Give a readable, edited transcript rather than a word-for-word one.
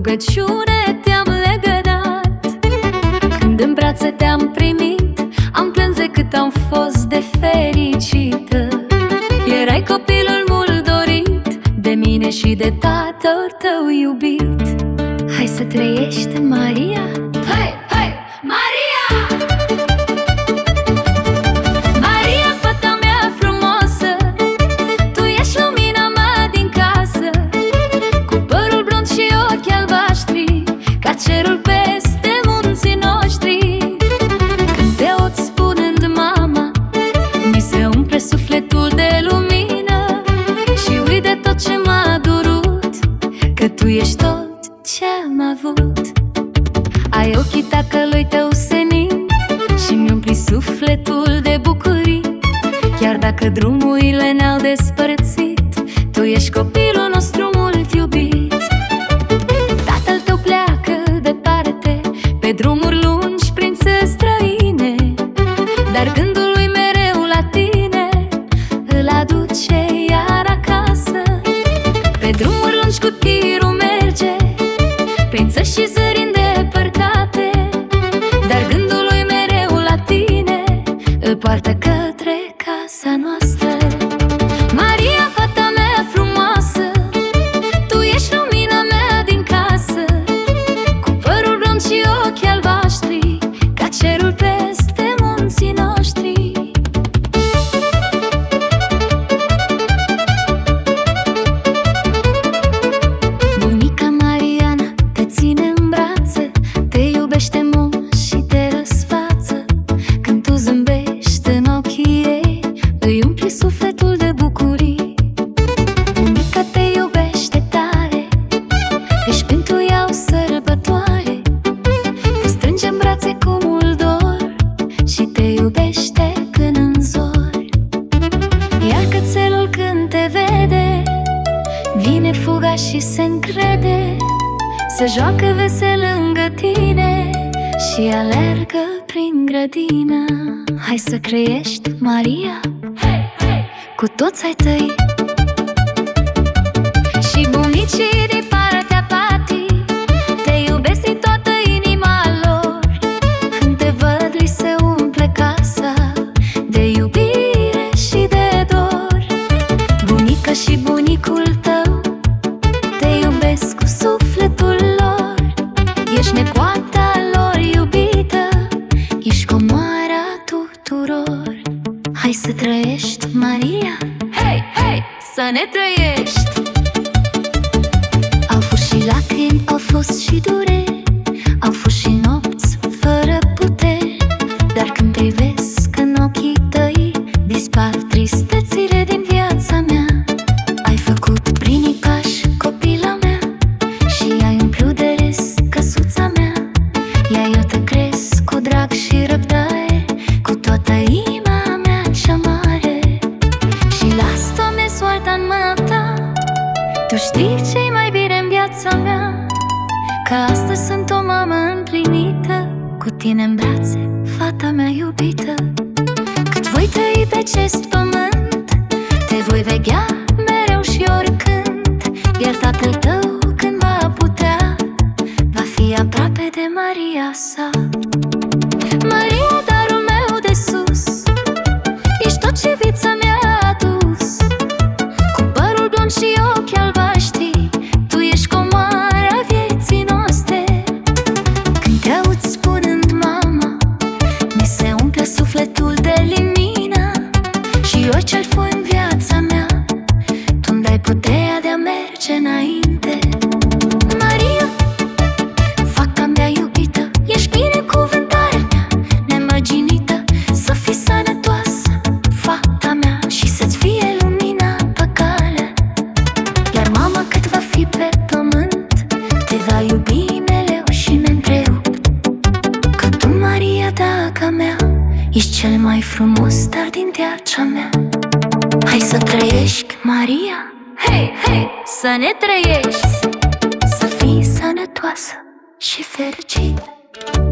rugăciune te-am legănat. Când în brațe te-am primit, am plâns de cât am fost de fericită. Erai copilul mult dorit de mine și de tatăl tău iubit. Hai să trăiești, Maria! Hai, hai, Maria! Maria, fata mea frumoasă, tu ești lumina mea din casă, cu părul blond și ochi albaștri, ca cerul peste munții noștri. Când te aud spunând mama, mi se umple sufletul de lumină și uit de tot ce m-a durut, că tu ești tot ce-am avut. Ai ochii tacălui tău senin și mi umpli sufletul de bucurii. Chiar dacă drumurile ne-au despărțit, tu ești copilul nostru mult iubit. Tatăl tău pleacă departe, pe drumuri lungi prin țări străine, dar gândul lui mereu la tine îl aduce iar acasă. Pe drumuri lungi cu tirul merge, prin țări și zări îndepărtate, dar gândul lui mereu la tine îl poartă către casa noastră. Maria, fata mea frumoasă, tu ești lumina mea din casă, cu părul blond și ochi albaștri, ca cerul peste munții noștri. Bunica Mariana te ține în brațe, te iubește mult și te răsfață. Când tu zâmbești în ochii ei, îi umpli sufletul de bucurii. Bunica te iubește tare, ești pentru ea o sărbătoare. Te strânge în brațe cu mult dor și te iubește când în zori. Iar cățelul când te vede, vine fuga și se încrede, se joacă vesel lângă tine și alergă prin grădină. Hai să creiești, Maria, hey, hey, cu toți ai tăi. Și bunicii din partea patii te iubesc din toată inima lor. Când te văd, li se umple casa de iubire și de dor. Bunica și bunicul tău te iubesc cu sufletul lor. Ești nepoata lor iubită, ești comoara tuturor. Hai să trăiești, Maria, hei, hei, să ne trăiești. Au fost și lacrimi, au fost și dureri, au fost și nopți fără puteri, dar când privesc în ochii tăi, dispar tristețile din viața mea. Ai făcut primii pași, copila mea, și ai umplut de râs căsuța mea. Iar eu te cresc cu drag și răbdare, cu toată inima mea cea mare. Și las, Doamne, soarta în mâna ta, tu știi ce-i mai bine în viața mea. Că astăzi sunt o mamă împlinită, cu tine în brațe, fata mea iubită. Cât voi trăi pe acest pământ, te voi veghea mereu și oricând. Iar tatăl tău, când va putea, va fi aproape de Maria sa. Maria, darul meu de sus, ești tot ce viața mea a adus. Cu părul blond și ochi albaștri, tu ești comoara vieții noastre. Când te aud spunând mama, mi se umple sufletul de lumină și orice-l fui în viața mea, tu-mi dai puterea de a merge înainte. Maria, fata mea iubită, ești binecuvântarea mea nemărginită. Să fii sănătoasă, fata mea, și să-ți fie lumina pe cale. Iar mama, cât va fi pe pământ, te va iubi mereu și neîntrerupt. Că tu, Maria, draga mea, ești cel mai frumos dar din viața mea. Hai să trăiești, Maria, hei, hei, să ne trăiești, să fii sănătoasă și fericită.